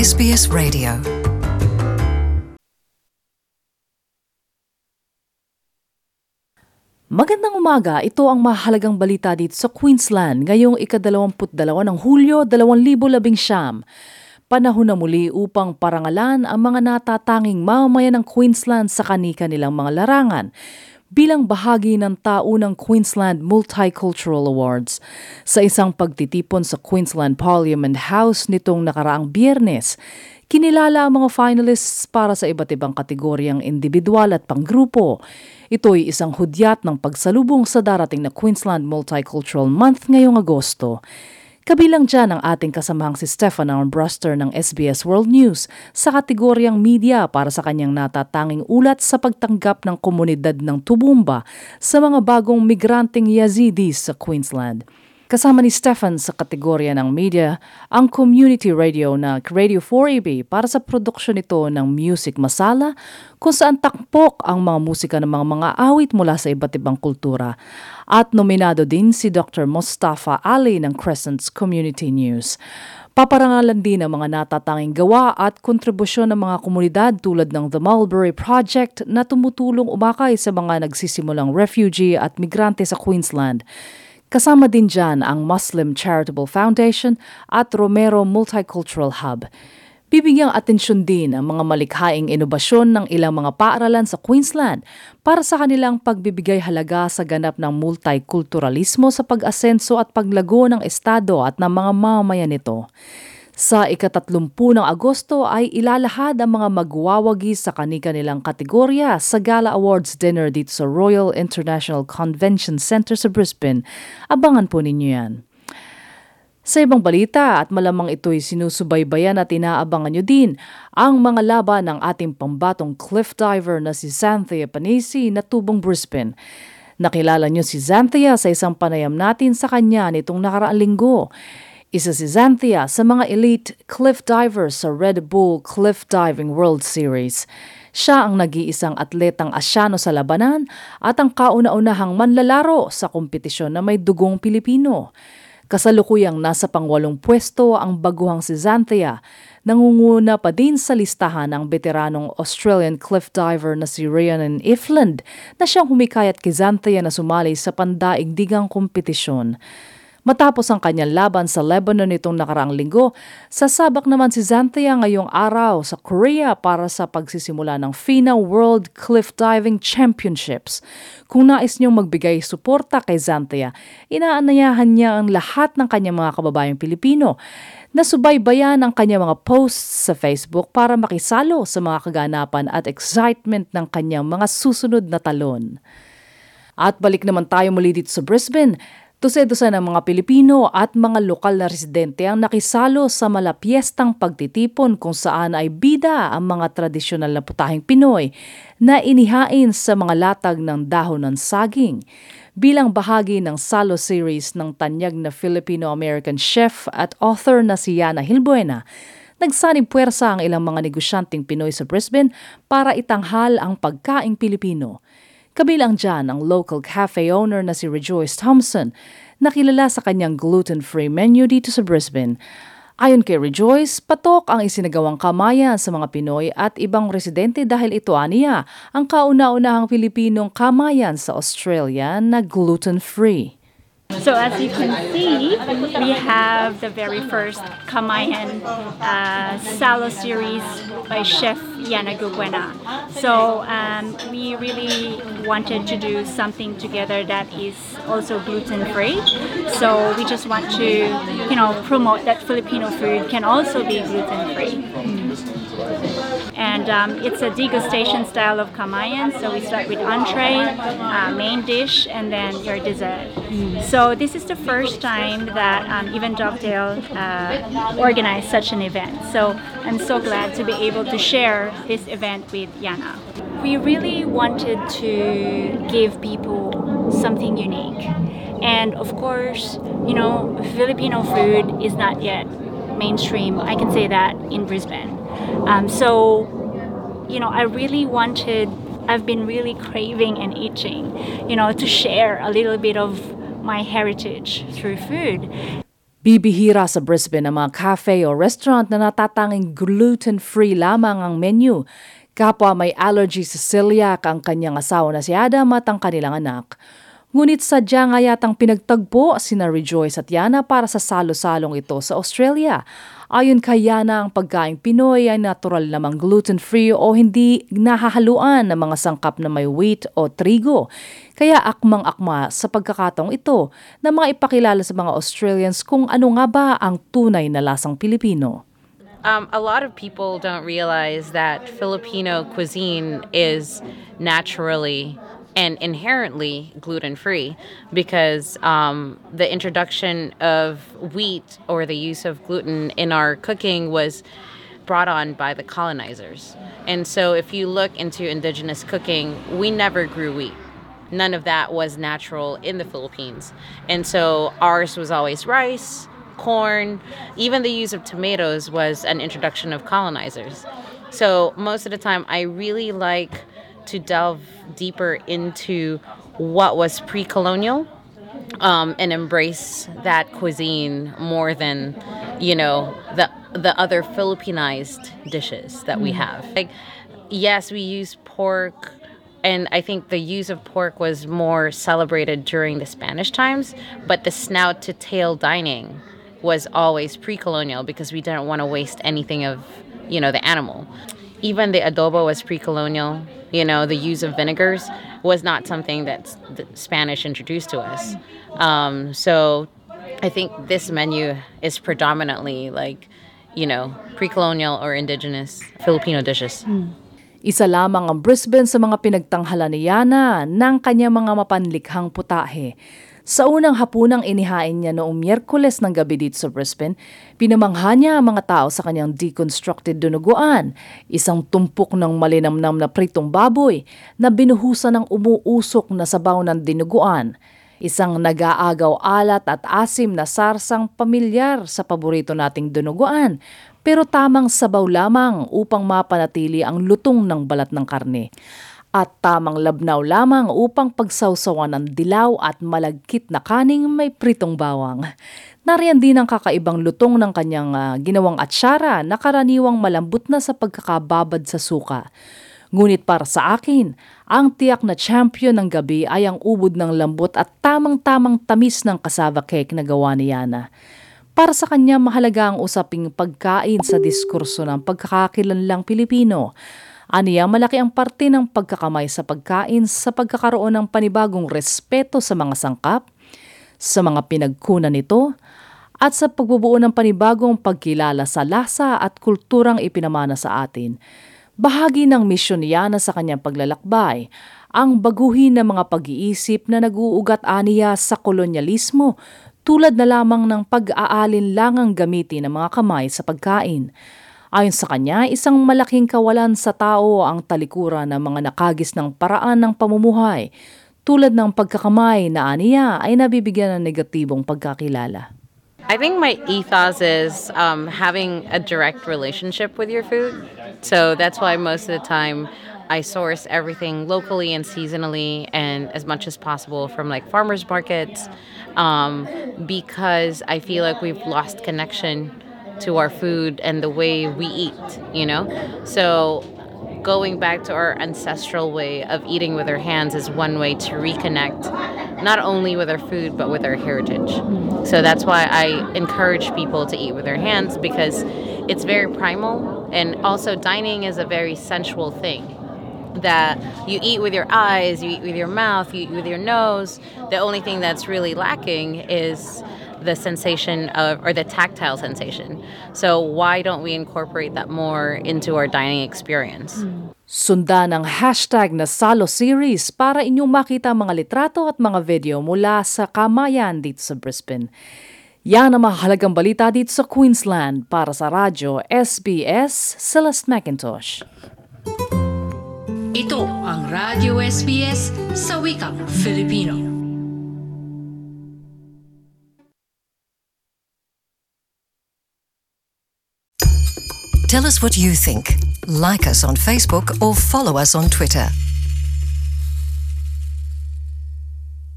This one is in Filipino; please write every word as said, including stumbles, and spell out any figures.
S B S Radio. Magandang umaga, ito ang mahalagang balita dito sa Queensland ngayong ikadalawamput dalawa ng Hulyo, dalawang libo labing siyam. Panahon na muli upang parangalan ang mga natatanging mamamayan ng Queensland sa kani-kanilang mga larangan bilang bahagi ng taunang Queensland Multicultural Awards. Sa isang pagtitipon sa Queensland Parliament House nitong nakaraang Biyernes, kinilala ang mga finalists para sa iba't ibang kategoryang individual at panggrupo. Ito'y isang hudyat ng pagsalubong sa darating na Queensland Multicultural Month ngayong Agosto. Kabilang dyan ang ating kasamahang si Stefan Armbruster ng S B S World News sa kategoryang media para sa kanyang natatanging ulat sa pagtanggap ng komunidad ng Toowoomba sa mga bagong migranteng Yazidis sa Queensland. Kasama ni Stefan sa kategorya ng media ang community radio na Radio four A B para sa produksyon nito ng Music Masala kung saan takpok ang mga musika ng mga mga awit mula sa iba't ibang kultura. At nominado din si Doctor Mustafa Ali ng Crescent's Community News. Paparangalan din ang mga natatanging gawa at kontribusyon ng mga komunidad tulad ng The Mulberry Project na tumutulong umakay sa mga nagsisimulang refugee at migrante sa Queensland. Kasama din dyan ang Muslim Charitable Foundation at Romero Multicultural Hub. Bibigyang atensyon din ang mga malikhaing inobasyon ng ilang mga paaralan sa Queensland para sa kanilang pagbibigay halaga sa ganap ng multikulturalismo sa pag-asenso at paglago ng estado at ng mga mamamayan nito. Sa ikatatlumpu ng Agosto ay ilalahad ang mga magwawagi sa kani-kanilang kategorya sa Gala Awards Dinner dito sa Royal International Convention Center sa Brisbane. Abangan po ninyo yan. Sa ibang balita at malamang ito'y sinusubaybayan at inaabangan nyo din ang mga laban ng ating pambatong cliff diver na si Xanthia Panisi na tubong Brisbane. Nakilala nyo si Xanthia sa isang panayam natin sa kanya nitong nakaraang linggo. Isa si Xanthia sa mga elite cliff divers sa Red Bull Cliff Diving World Series. Siya ang nag-iisang atletang Asyano sa labanan at ang kauna-unahang manlalaro sa kompetisyon na may dugong Pilipino. Kasalukuyang nasa pangwalong pwesto ang baguhang si Xanthia. Nangunguna pa din sa listahan ang veteranong Australian cliff diver na si Rhiannon Ifland na siyang humikayat kay Xanthia na sumali sa pandaigdigang kompetisyon. Matapos ang kanyang laban sa Lebanon nitong nakaraang linggo, sasabak naman si Xanthia ngayong araw sa Korea para sa pagsisimula ng FINA World Cliff Diving Championships. Kung nais niyong magbigay suporta kay Xanthia, inaanyayahan niya ang lahat ng kanyang mga kababayang Pilipino na subaybayan ang kanyang mga posts sa Facebook para makisalo sa mga kaganapan at excitement ng kanyang mga susunod na talon. At balik naman tayo muli dito sa Brisbane. Dose-dosa ng mga Pilipino at mga lokal na residente ang nakisalo sa malapiestang pagtitipon kung saan ay bida ang mga tradisyonal na putaheng Pinoy na inihain sa mga latag ng dahon ng saging. Bilang bahagi ng Salo series ng tanyag na Filipino-American chef at author na si Yana Hilbuena, nagsanib puwersa ang ilang mga negosyanteng Pinoy sa Brisbane para itanghal ang pagkaing Pilipino. Kabilang dyan ang local cafe owner na si Rejoice Thompson, na kilala sa kanyang gluten-free menu dito sa Brisbane. Ayon kay Rejoice, patok ang isinagawang kamayan sa mga Pinoy at ibang residente dahil ito aniya ang kauna-unahang Pilipinong kamayan sa Australia na gluten-free. So as you can see, we have the very first Kamayan uh, Salo series by Chef Yana Hilbuena. So um, we really wanted to do something together that is also gluten-free. So we just want to, you know, promote that Filipino food can also be gluten-free. And um, it's a degustation style of Kamayan. So we start with entree, uh, main dish, and then your dessert. So this is the first time that um, even Dogtail uh, organized such an event. So I'm so glad to be able to share this event with Yana. We really wanted to give people something unique. And of course, you know, Filipino food is not yet mainstream. I can say that in Brisbane. Um, so, you know, I really wanted, I've been really craving and itching, you know, to share a little bit of my heritage through food. Bibihira sa Brisbane ang mga cafe o restaurant na natatanging gluten-free lamang ang menu. Kapwa may allergy sa celiac ang kanyang asawa na si Adam at ang kanilang anak. Ngunit sadya nga yatang pinagtagpo sina Rejoice at Yana para sa salo-salong ito sa Australia. Ayon kay Yana, ang pagkaing Pinoy ay natural namang gluten-free o hindi nahahaluan ng mga sangkap na may wheat o trigo. Kaya akmang-akma sa pagkakataong ito na mga ipakilala sa mga Australians kung ano nga ba ang tunay na lasang Pilipino. Um, a lot of people don't realize that Filipino cuisine is naturally and inherently gluten-free because um, the introduction of wheat or the use of gluten in our cooking was brought on by the colonizers. And so if you look into indigenous cooking, we never grew wheat. None of that was natural in the Philippines. And so ours was always rice, corn, even the use of tomatoes was an introduction of colonizers. So most of the time, I really like to delve deeper into what was pre-colonial um, and embrace that cuisine more than, you know, the the other Filipinized dishes that we have. Like, yes, we use pork, and I think the use of pork was more celebrated during the Spanish times, but the snout to tail dining was always pre-colonial because we didn't want to waste anything of, you know, the animal. Even the adobo was pre-colonial. You know, the use of vinegars was not something that the Spanish introduced to us. Um, so I think this menu is predominantly like, you know, pre-colonial or indigenous Filipino dishes. Isa lamang ang Brisbane sa mga pinagtanghala ni Yana ng kanyang mga mapanlikhang putahe. Sa unang hapunang inihain niya noong Miyerkules ng gabi dito sa Brisbane, pinamangha niya ang mga tao sa kanyang deconstructed dunuguan, isang tumpok ng malinamnam na pritong baboy na binuhusan ng umuusok na sabaw ng dinuguan, isang nag-aagaw alat at asim na sarsang pamilyar sa paborito nating dunuguan, pero tamang sabaw lamang upang mapanatili ang lutong ng balat ng karne. At tamang labnaw lamang upang pagsawsawan ng dilaw at malagkit na kaning may pritong bawang. Nariyan din ang kakaibang lutong ng kanyang uh, ginawang atsara na karaniwang malambot na sa pagkakababad sa suka. Ngunit para sa akin, ang tiyak na champion ng gabi ay ang ubod ng lambot at tamang-tamang tamis ng cassava cake na gawa ni Yana. Para sa kanya, mahalaga ang usaping pagkain sa diskurso ng pagkakakilanlang Pilipino. Aniya, malaki ang parte ng pagkakamay sa pagkain sa pagkakaroon ng panibagong respeto sa mga sangkap, sa mga pinagkunan nito, at sa pagbubuo ng panibagong pagkilala sa lasa at kulturang ipinamana sa atin. Bahagi ng misyon niya na sa kanyang paglalakbay, ang baguhin ng mga pag-iisip na nag-uugat aniya sa kolonyalismo, tulad na lamang ng pag-aalinlangang gamitin ng mga kamay sa pagkain. Ayon sa kanya, isang malaking kawalan sa tao ang talikuran ng mga nakagis ng paraan ng pamumuhay, tulad ng pagkakamay na aniya ay nabibigyan ng negatibong pagkakilala. I think my ethos is um, having a direct relationship with your food. So that's why most of the time I source everything locally and seasonally and as much as possible from like farmers markets um, because I feel like we've lost connection to our food and the way we eat, you know? So going back to our ancestral way of eating with our hands is one way to reconnect not only with our food but with our heritage. So that's why I encourage people to eat with their hands because it's very primal, and also dining is a very sensual thing that you eat with your eyes, you eat with your mouth, you eat with your nose. The only thing that's really lacking is the sensation of, or the tactile sensation. So why don't we incorporate that more into our dining experience? Sundan ang hashtag na Salo Series para inyong makita mga litrato at mga video mula sa Kamayan dito sa Brisbane. Yan ang mahalagang balita dito sa Queensland. Para sa radyo S B S, Celeste McIntosh. Ito ang Radyo S B S sa wikang Filipino. Tell us what you think. Like us on Facebook or follow us on Twitter.